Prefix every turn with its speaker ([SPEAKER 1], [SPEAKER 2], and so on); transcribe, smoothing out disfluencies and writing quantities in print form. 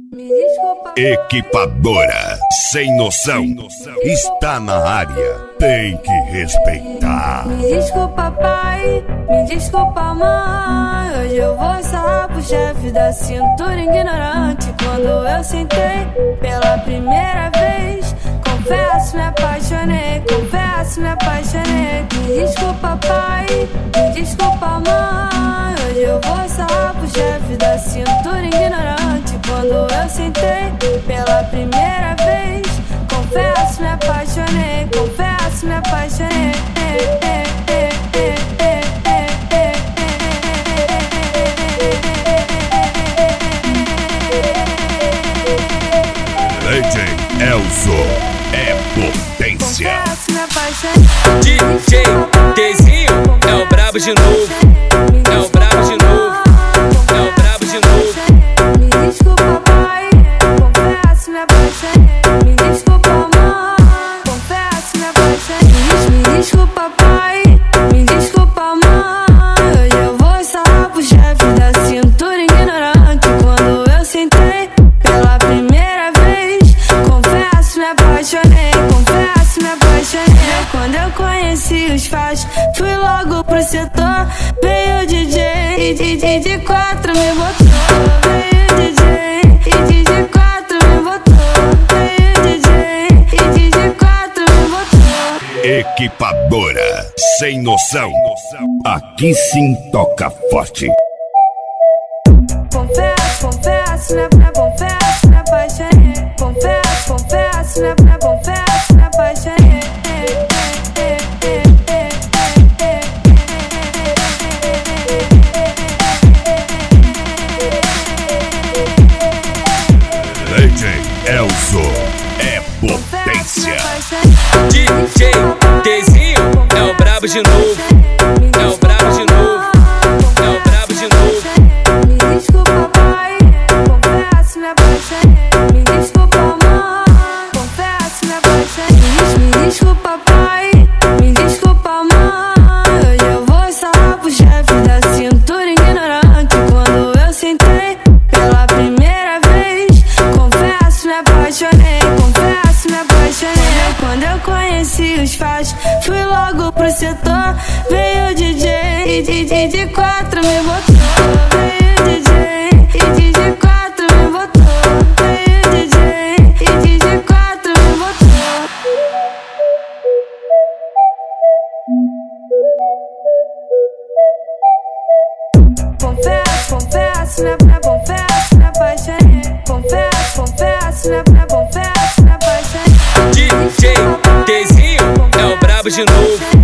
[SPEAKER 1] Equipadora sem noção está na área, tem que respeitar.
[SPEAKER 2] Me desculpa pai, me desculpa mãe, hoje eu vou sarrar pro chefe da cintura ignorante. Quando eu sentei pela primeira vez, confesso me apaixonei, confesso me apaixonei. Me desculpa pai, me desculpa mãe, hoje eu vou sarrar pro chefe da cintura ignorante. Quando eu sentei pela primeira vez, confesso me apaixonei, confesso me apaixonei.
[SPEAKER 1] DJ Elzo é potência.
[SPEAKER 2] Confesso me apaixonei.
[SPEAKER 3] DJ Tzinho é o brabo de novo, é o brabo de novo, é o brabo de novo.
[SPEAKER 2] Me desculpa pai, confesso me apaixonei. Me desculpa mãe, confesso me apaixonei. Me desculpa pai, me desculpa mãe, hoje eu vou sarrar pro chefe da cintura ignorante. Quando eu sentei pela primeira vez, confesso me apaixonei, confesso me apaixonei. Quando eu conheci os fachos, fui logo pro setor. Veio o DJ e de quatro me botou. Veio o DJ e de quatro me botou. Veio o DJ e de quatro me botou.
[SPEAKER 1] Equipadora sem noção, aqui sim toca forte.
[SPEAKER 2] Confesso, confesso, confesso, me apaixonei. Confesso, confesso, confesso, me apaixonei.
[SPEAKER 1] DJ Elzo é potência.
[SPEAKER 3] DJ Tzinho é o brabo de novo, é o brabo de novo, é o brabo de novo.
[SPEAKER 2] Me desculpa pai, confesso me apaixonei. Me desculpa mãe, confesso me apaixonei. Me desculpa pai, me desculpa mãe, hoje eu vou sarrar pro chefe da cintura ignorante. Quando eu sentei pela primeira vez, confesso me apaixonei, confesso me apaixonei. Quando eu conheci os fachos, fui logo pro setor. Veio o DJ e de quatro me botou. Veio o DJ e de quatro me botou. Veio o DJ e de quatro me botou. Confesso, confesso, confesso, me apaixonei. Confesso, confesso, confesso, me apaixonei.
[SPEAKER 3] DJ Tzinho é o brabo de novo,